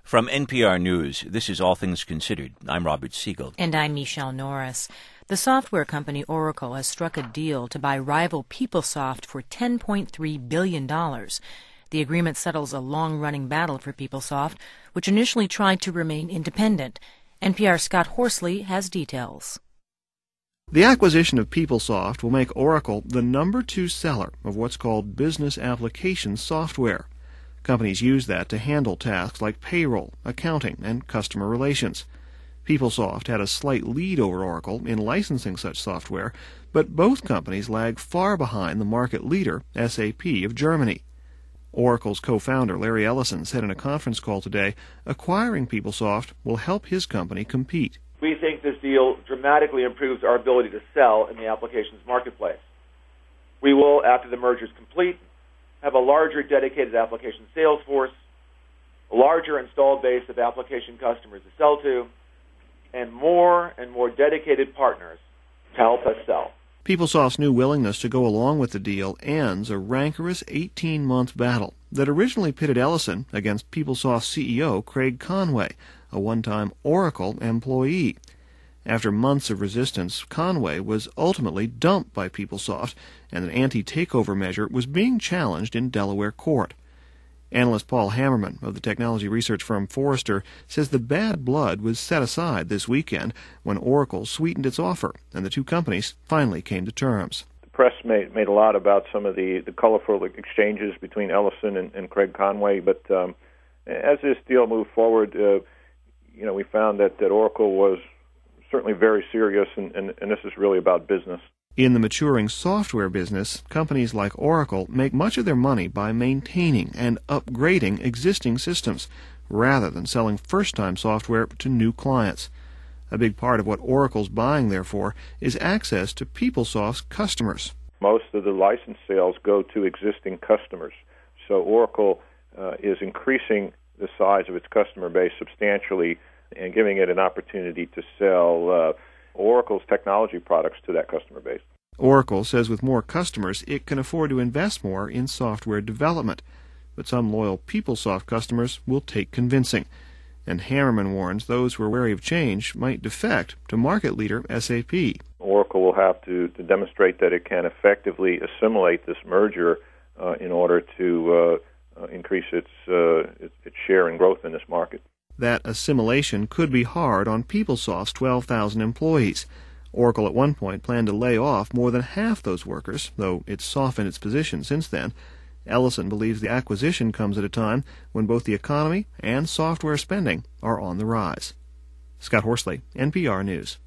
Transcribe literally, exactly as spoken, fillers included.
From N P R News, this is All Things Considered. I'm Robert Siegel. And I'm Michelle Norris. The software company Oracle has struck a deal to buy rival PeopleSoft for ten point three billion dollars. The agreement settles a long-running battle for PeopleSoft, which initially tried to remain independent. N P R's Scott Horsley has details. The acquisition of PeopleSoft will make Oracle the number two seller of what's called business application software. Companies use that to handle tasks like payroll, accounting, and customer relations. PeopleSoft had a slight lead over Oracle in licensing such software, but both companies lag far behind the market leader, S A P of Germany. Oracle's co-founder, Larry Ellison, said in a conference call today, acquiring PeopleSoft will help his company compete. We think this deal dramatically improves our ability to sell in the applications marketplace. We will, after the merger is complete, have a larger dedicated application sales force, a larger installed base of application customers to sell to, and more and more dedicated partners to help us sell. PeopleSoft's new willingness to go along with the deal ends a rancorous eighteen-month battle that originally pitted Ellison against PeopleSoft C E O Craig Conway, a one-time Oracle employee. After months of resistance, Conway was ultimately dumped by PeopleSoft, and an anti-takeover measure was being challenged in Delaware court. Analyst Paul Hammerman of the technology research firm Forrester says the bad blood was set aside this weekend when Oracle sweetened its offer, and the two companies finally came to terms. The press made, made a lot about some of the, the colorful exchanges between Ellison and, and Craig Conway, but um, as this deal moved forward, uh, you know, we found that, that Oracle was certainly very serious, and, and, and this is really about business. In the maturing software business, companies like Oracle make much of their money by maintaining and upgrading existing systems, rather than selling first-time software to new clients. A big part of what Oracle's buying, therefore, is access to PeopleSoft's customers. Most of the license sales go to existing customers, so Oracle uh, is increasing the size of its customer base substantially and giving it an opportunity to sell uh, Oracle's technology products to that customer base. Oracle says with more customers, it can afford to invest more in software development. But some loyal PeopleSoft customers will take convincing. And Hammerman warns those who are wary of change might defect to market leader S A P. Oracle will have to, to demonstrate that it can effectively assimilate this merger uh, in order to uh, uh, increase its, uh, its, its share and growth in this market. That assimilation could be hard on PeopleSoft's twelve thousand employees. Oracle at one point planned to lay off more than half those workers, though it's softened its position since then. Ellison believes the acquisition comes at a time when both the economy and software spending are on the rise. Scott Horsley, N P R News.